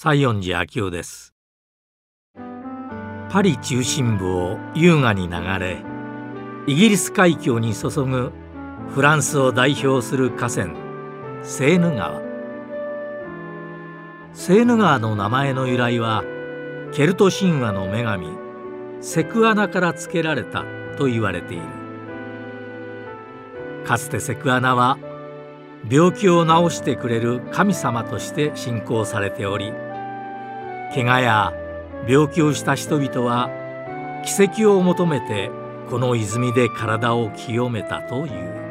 西園寺昭夫です。パリ中心部を優雅に流れ、イギリス海峡に注ぐフランスを代表する河川セーヌ川。セーヌ川の名前の由来はケルト神話の女神セクアナから付けられたと言われている。かつてセクアナは病気を治してくれる神様として信仰されており、怪我や病気をした人々は奇跡を求めてこの泉で体を清めたという。